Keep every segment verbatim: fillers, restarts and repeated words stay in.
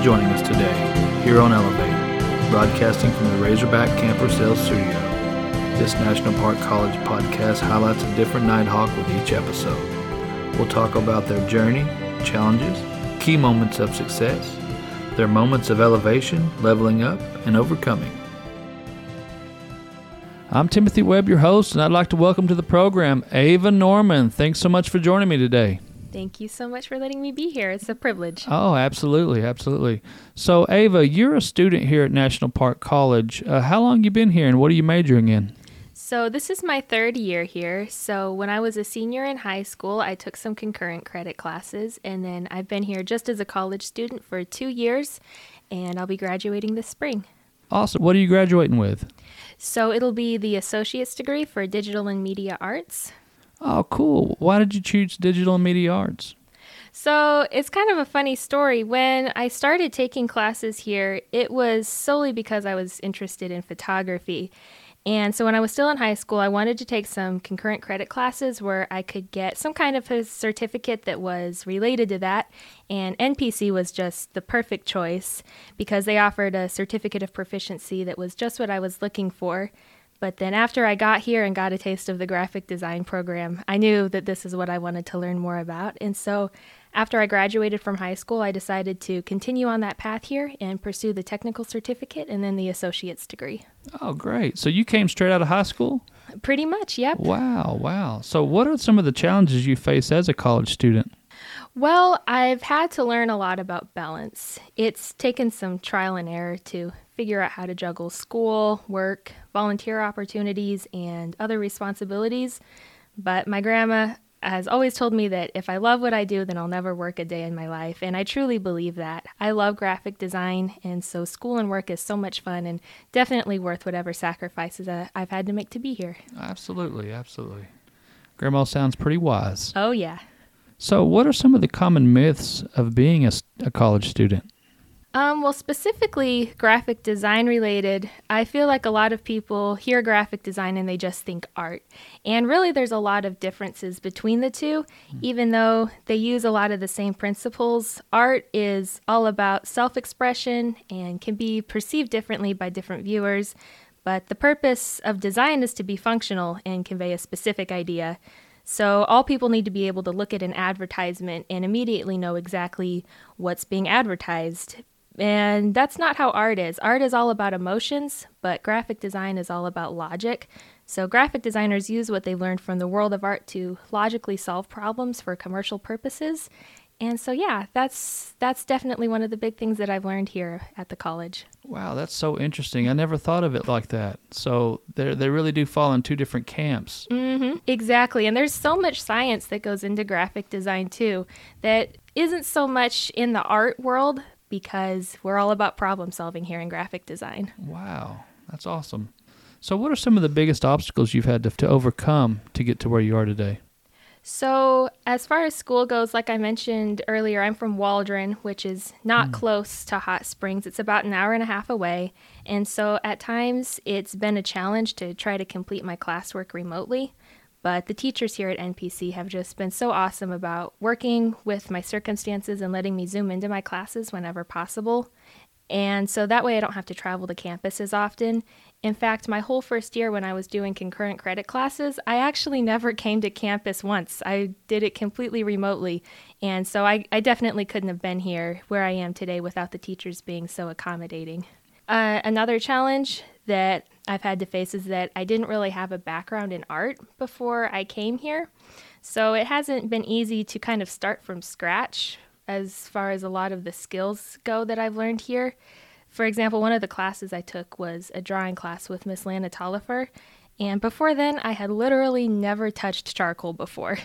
joining us today here on Elevate, broadcasting from the Razorback Camper Sales Studio. This National Park College podcast highlights a different Nighthawk with each episode. We'll talk about their journey, challenges, key moments of success, their moments of elevation, leveling up, and overcoming. I'm Timothy Webb, your host, and I'd like to welcome to the program Ava Norman. Thanks so much for joining me today. Thank you so much for letting me be here. It's a privilege. Oh, absolutely, absolutely. So, Ava, you're a student here at National Park College. Uh, how long have you been here, and what are you majoring in? So this is my third year here. So when I was a senior in high school, I took some concurrent credit classes, and then I've been here just as a college student for two years, and I'll be graduating this spring. Awesome. What are you graduating with? So it'll be the associate's degree for digital and media arts. Oh, cool. Why did you choose digital and media arts? So it's kind of a funny story. When I started taking classes here, it was solely because I was interested in photography. And so when I was still in high school, I wanted to take some concurrent credit classes where I could get some kind of a certificate that was related to that. And N P C was just the perfect choice because they offered a certificate of proficiency that was just what I was looking for. But then after I got here and got a taste of the graphic design program, I knew that this is what I wanted to learn more about. And so after I graduated from high school, I decided to continue on that path here and pursue the technical certificate and then the associate's degree. Oh, great. So you came straight out of high school? Pretty much, yep. Wow, wow. So what are some of the challenges you face as a college student? Well, I've had to learn a lot about balance. It's taken some trial and error to figure out how to juggle school, work, volunteer opportunities, and other responsibilities. But my grandma has always told me that if I love what I do, then I'll never work a day in my life. And I truly believe that. I love graphic design, and so school and work is so much fun and definitely worth whatever sacrifices uh, I've had to make to be here. Absolutely, absolutely. Grandma sounds pretty wise. Oh, yeah. So what are some of the common myths of being a, a college student? Um, well, specifically graphic design related, I feel like a lot of people hear graphic design and they just think art. And really there's a lot of differences between the two, mm. even though they use a lot of the same principles. Art is all about self-expression and can be perceived differently by different viewers. But the purpose of design is to be functional and convey a specific idea. So all people need to be able to look at an advertisement and immediately know exactly what's being advertised. And that's not how art is. Art is all about emotions, but graphic design is all about logic. So graphic designers use what they learned from the world of art to logically solve problems for commercial purposes. And so, yeah, that's that's definitely one of the big things that I've learned here at the college. Wow, that's so interesting. I never thought of it like that. So they they really do fall in two different camps. Mm-hmm, exactly. And there's so much science that goes into graphic design, too, that isn't so much in the art world, because we're all about problem solving here in graphic design. Wow, that's awesome. So what are some of the biggest obstacles you've had to, to overcome to get to where you are today? So as far as school goes, like I mentioned earlier, I'm from Waldron, which is not mm. close to Hot Springs. It's about an hour and a half away. And so at times it's been a challenge to try to complete my classwork remotely. But the teachers here at N P C have just been so awesome about working with my circumstances and letting me zoom into my classes whenever possible. And so that way I don't have to travel to campus as often. In fact, my whole first year when I was doing concurrent credit classes, I actually never came to campus once. I did it completely remotely. And so I, I definitely couldn't have been here where I am today without the teachers being so accommodating. Uh, another challenge that I've had to face is that I didn't really have a background in art before I came here. So it hasn't been easy to kind of start from scratch as far as a lot of the skills go that I've learned here. For example, one of the classes I took was a drawing class with Miss Lana Tollifer. And before then, I had literally never touched charcoal before.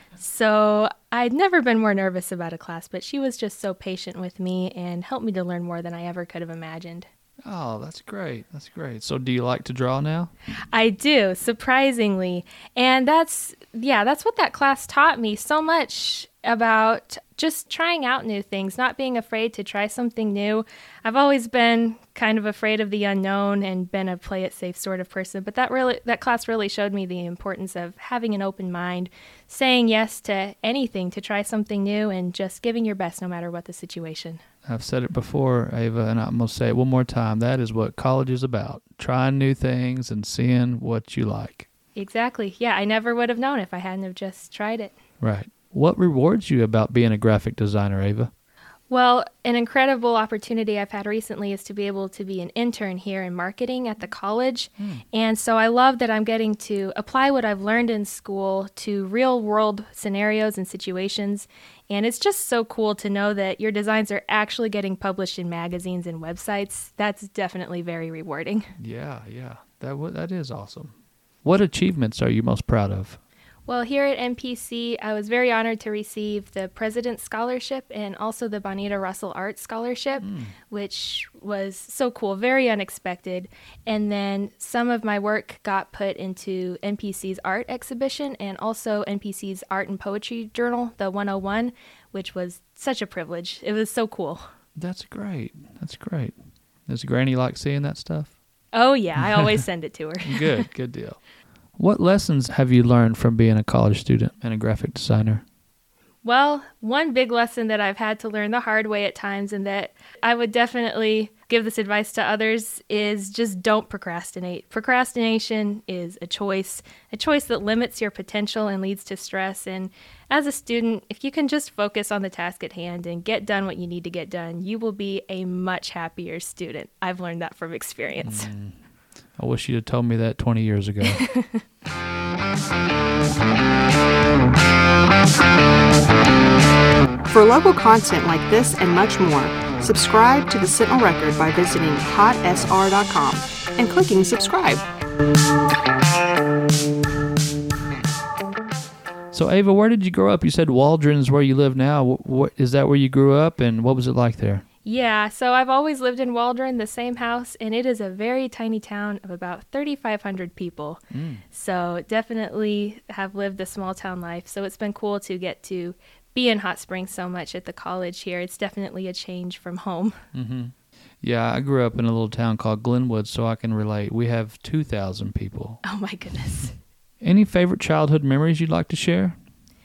So I'd never been more nervous about a class, but she was just so patient with me and helped me to learn more than I ever could have imagined. Oh, that's great. That's great. So do you like to draw now? I do, surprisingly. And that's, yeah, that's what that class taught me so much about just trying out new things, not being afraid to try something new. I've always been kind of afraid of the unknown and been a play it safe sort of person, but that really that class really showed me the importance of having an open mind, saying yes to anything to try something new, and just giving your best no matter what the situation. I've said it before, Ava, and I'm going to say it one more time. That is what college is about, trying new things and seeing what you like. Exactly. Yeah, I never would have known if I hadn't have just tried it. Right. What rewards you about being a graphic designer, Ava? Well, an incredible opportunity I've had recently is to be able to be an intern here in marketing at the college. Mm. And so I love that I'm getting to apply what I've learned in school to real world scenarios and situations. And it's just so cool to know that your designs are actually getting published in magazines and websites. That's definitely very rewarding. Yeah, yeah. That w- that is awesome. What achievements are you most proud of? Well, here at M P C, I was very honored to receive the President's Scholarship and also the Bonita Russell Art Scholarship, mm. which was so cool, very unexpected. And then some of my work got put into N P C's art exhibition and also N P C's art and poetry journal, the one oh one, which was such a privilege. It was so cool. That's great. That's great. Does Granny like seeing that stuff? Oh, yeah. I always send it to her. Good. Good deal. What lessons have you learned from being a college student and a graphic designer? Well, one big lesson that I've had to learn the hard way at times, and that I would definitely give this advice to others, is just don't procrastinate. Procrastination is a choice, a choice that limits your potential and leads to stress. And as a student, if you can just focus on the task at hand and get done what you need to get done, you will be a much happier student. I've learned that from experience. Mm. I wish you'd have told me that twenty years ago. For local content like this and much more, subscribe to the Sentinel Record by visiting hot s r dot com and clicking subscribe. So, Ava, where did you grow up? You said Waldron is where you live now. What, what, is that where you grew up, and what was it like there? Yeah, so I've always lived in Waldron, the same house, and it is a very tiny town of about thirty-five hundred people. Mm. So definitely have lived the small town life. So it's been cool to get to be in Hot Springs so much at the college here. It's definitely a change from home. Mm-hmm. Yeah, I grew up in a little town called Glenwood, so I can relate. We have two thousand people. Oh, my goodness. Any favorite childhood memories you'd like to share?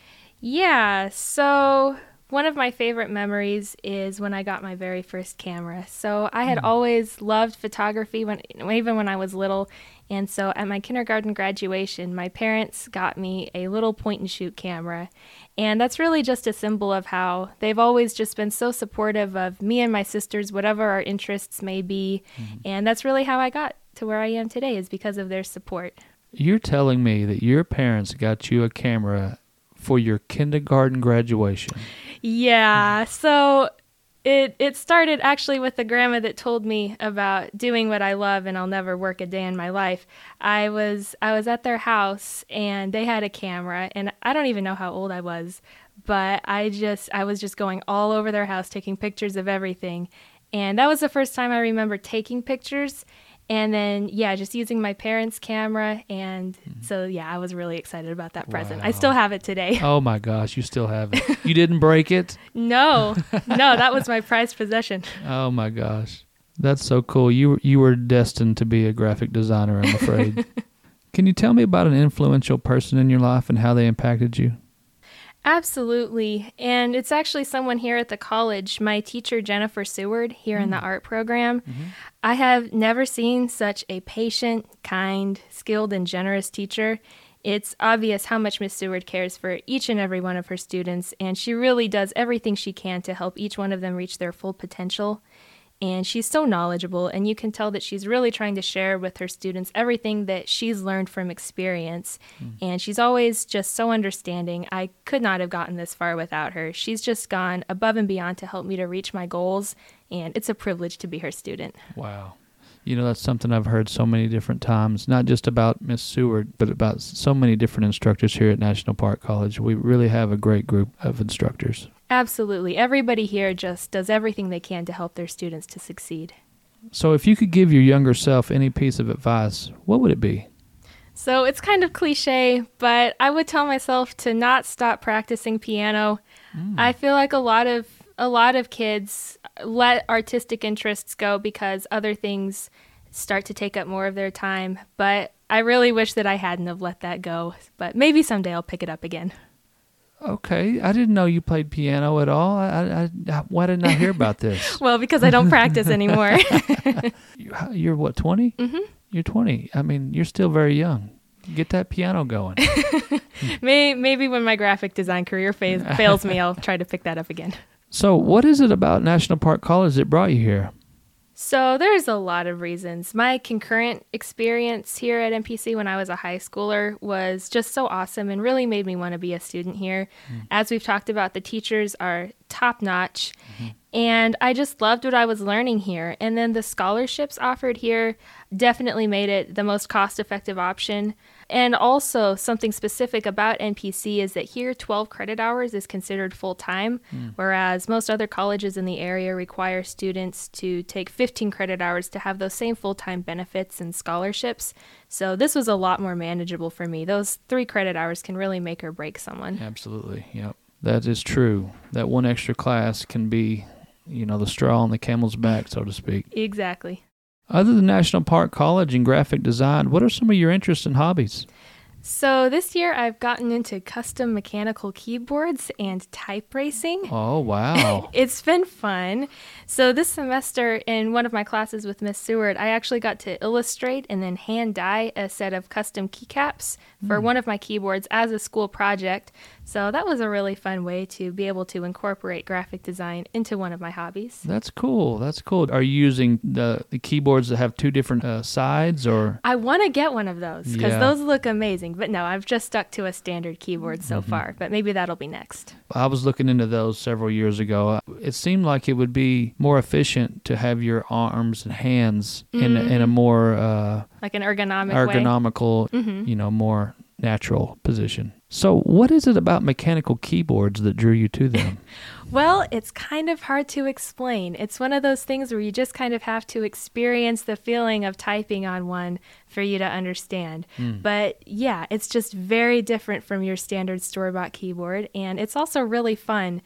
Yeah, so one of my favorite memories is when I got my very first camera. So I had mm. always loved photography when, even when I was little. And so at my kindergarten graduation, my parents got me a little point and shoot camera. And that's really just a symbol of how they've always just been so supportive of me and my sisters, whatever our interests may be. Mm. And that's really how I got to where I am today, is because of their support. You're telling me that your parents got you a camera for your kindergarten graduation? Yeah, so it it started actually with the grandma that told me about doing what I love and I'll never work a day in my life. I was I was at their house and they had a camera, and I don't even know how old I was, but I just I was just going all over their house taking pictures of everything. And that was the first time I remember taking pictures. And then, yeah, just using my parents' camera. And mm-hmm. so, yeah, I was really excited about that present. Wow. I still have it today. Oh, my gosh, you still have it. You didn't break it? No. No, that was my prized possession. Oh, my gosh. That's so cool. You, you were destined to be a graphic designer, I'm afraid. Can you tell me about an influential person in your life and how they impacted you? Absolutely. And it's actually someone here at the college, my teacher, Jennifer Seward, here mm. in the art program. Mm-hmm. I have never seen such a patient, kind, skilled, and generous teacher. It's obvious how much Miss Seward cares for each and every one of her students, and she really does everything she can to help each one of them reach their full potential. And she's so knowledgeable, and you can tell that she's really trying to share with her students everything that she's learned from experience. Mm. And she's always just so understanding. I could not have gotten this far without her. She's just gone above and beyond to help me to reach my goals, and it's a privilege to be her student. Wow. You know, that's something I've heard so many different times, not just about Miss Seward, but about so many different instructors here at National Park College. We really have a great group of instructors. Absolutely. Everybody here just does everything they can to help their students to succeed. So if you could give your younger self any piece of advice, what would it be? So it's kind of cliche, but I would tell myself to not stop practicing piano. Mm. I feel like a lot of a lot of kids let artistic interests go because other things start to take up more of their time. But I really wish that I hadn't have let that go. But maybe someday I'll pick it up again. Okay, I didn't know you played piano at all. I, I, I, why didn't I hear about this? Well, because I don't practice anymore. you're, you're what, twenty? Mm-hmm. You're twenty. I mean, you're still very young. Get that piano going. maybe, maybe when my graphic design career fails, fails me, I'll try to pick that up again. So what is it about National Park College that brought you here? So there's a lot of reasons. My concurrent experience here at N P C when I was a high schooler was just so awesome and really made me want to be a student here. Mm. As we've talked about, the teachers are top-notch, mm-hmm. and I just loved what I was learning here. And then the scholarships offered here definitely made it the most cost-effective option. And also something specific about N P C is that here twelve credit hours is considered full-time, mm. whereas most other colleges in the area require students to take fifteen credit hours to have those same full-time benefits and scholarships. So this was a lot more manageable for me. Those three credit hours can really make or break someone. Absolutely, yep. That is true. That one extra class can be, you know, the straw on the camel's back, so to speak. Exactly. Other than National Park College and graphic design, what are some of your interests and hobbies? So this year I've gotten into custom mechanical keyboards and type racing. Oh, wow. It's been fun. So this semester in one of my classes with Miss Seward, I actually got to illustrate and then hand dye a set of custom keycaps for mm. one of my keyboards as a school project. So that was a really fun way to be able to incorporate graphic design into one of my hobbies. That's cool. That's cool. Are you using the, the keyboards that have two different uh, sides, or? I want to get one of those because yeah. those look amazing. But no, I've just stuck to a standard keyboard so mm-hmm. far. But maybe that'll be next. I was looking into those several years ago. It seemed like it would be more efficient to have your arms and hands mm-hmm. in, a, in a more uh, like an ergonomic ergonomical, way. Mm-hmm. you know, more natural position. So what is it about mechanical keyboards that drew you to them? Well, it's kind of hard to explain. It's one of those things where you just kind of have to experience the feeling of typing on one for you to understand. Mm. But yeah, it's just very different from your standard store-bought keyboard. And it's also really fun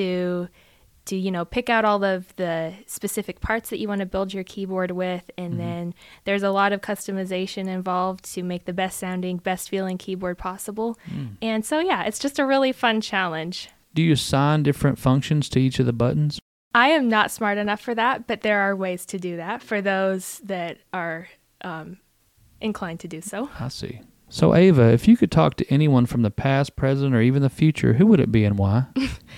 to to, you know, pick out all of the specific parts that you want to build your keyboard with. And mm-hmm. then there's a lot of customization involved to make the best sounding, best feeling keyboard possible. Mm. And so, yeah, it's just a really fun challenge. Do you assign different functions to each of the buttons? I am not smart enough for that, but there are ways to do that for those that are um, inclined to do so. I see. So, Ava, if you could talk to anyone from the past, present, or even the future, who would it be and why?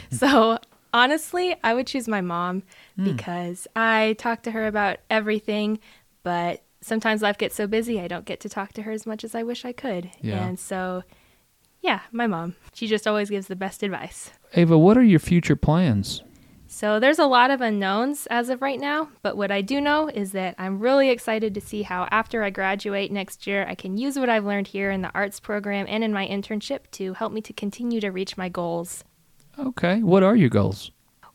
So, honestly, I would choose my mom mm. because I talk to her about everything, but sometimes life gets so busy I don't get to talk to her as much as I wish I could. Yeah. And so, yeah, my mom. She just always gives the best advice. Ava, what are your future plans? So there's a lot of unknowns as of right now, but what I do know is that I'm really excited to see how after I graduate next year, I can use what I've learned here in the arts program and in my internship to help me to continue to reach my goals. Okay. What are your goals?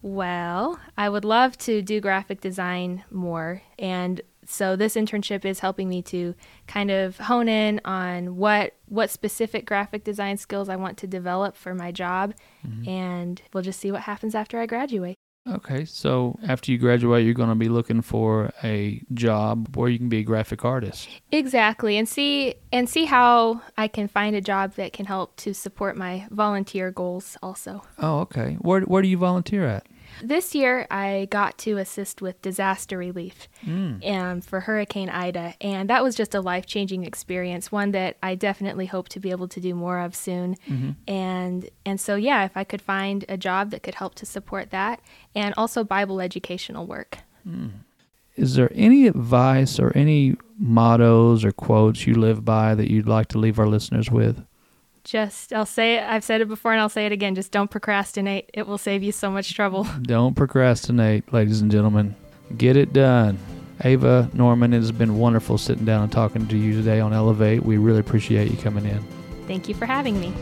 Well, I would love to do graphic design more. And so this internship is helping me to kind of hone in on what what specific graphic design skills I want to develop for my job. Mm-hmm. And we'll just see what happens after I graduate. Okay. So after you graduate, you're going to be looking for a job where you can be a graphic artist. Exactly. And see and see how I can find a job that can help to support my volunteer goals also. Oh, okay. Where where do you volunteer at? This year, I got to assist with disaster relief mm. um, for Hurricane Ida, and that was just a life-changing experience, one that I definitely hope to be able to do more of soon. Mm-hmm. And and so, yeah, if I could find a job that could help to support that, and also Bible educational work. Mm. Is there any advice or any mottos or quotes you live by that you'd like to leave our listeners with? Just, I'll say it, I've said it before and I'll say it again, just don't procrastinate. It will save you so much trouble. Don't procrastinate, ladies and gentlemen. Get it done. Ava Norman, it has been wonderful sitting down and talking to you today on Elevate. We really appreciate you coming in. Thank you for having me.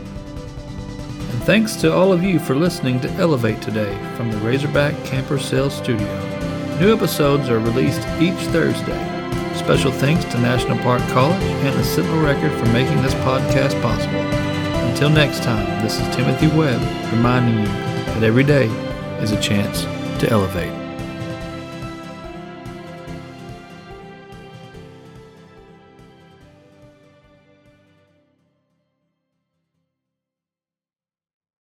And thanks to all of you for listening to Elevate today from the Razorback Camper Sales Studio. New episodes are released each Thursday. Special thanks to National Park College and the Sentinel Record for making this podcast possible. Until next time, this is Timothy Webb reminding you that every day is a chance to elevate.